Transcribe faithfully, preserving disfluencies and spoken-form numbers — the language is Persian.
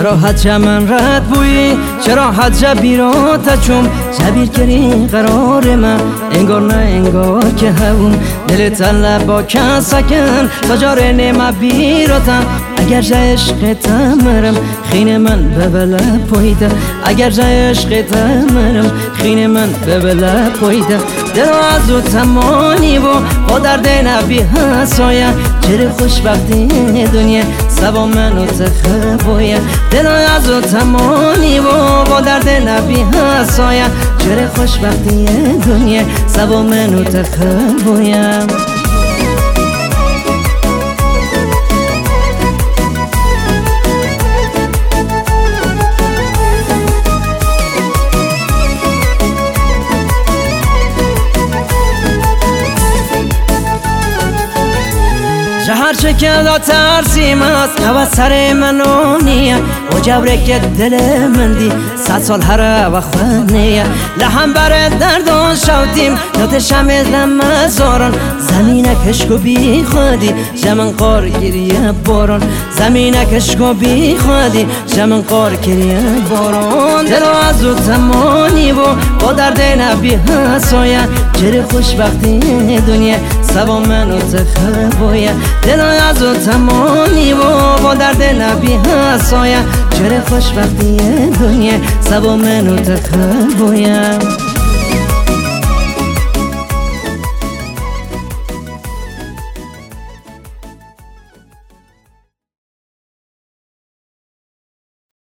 چرا حجه من رد بویی چرا حجه بیراته چوم جبیر کری قرار من انگار نه انگار که هون دل طلب با کسکن تجار نیمه بیراتم اگر جا عشق تمرم خین من ببله پایده اگر جا عشق تمرم خین من ببله پایده دل از او تمانی و با درد نبی حسایه چرا خوشبختی دنیا سبا منو تخبایه دل از او تمانی و با درد نبی حسایه چرا خوشبختی دنیا سبا منو تخبایه هر چه که دا ترسیم است نوه سر منو نیه و جبره که دل من دی صد سال هر وخوانیه لحم بر دردان شودیم نوتشم ازلم مزاران زمینه کشکو بی خودی جمن قار گریه باران زمینه کشکو بی خودی جمن قار گریه باران دل از او تمانی و با درد نبی حسایه چرا خوشبختی دنیا سبا منو تخبایه دل از او تمانی و با درد نبی حسایه چرا خوشبختی دنیا سبا منو تخبایه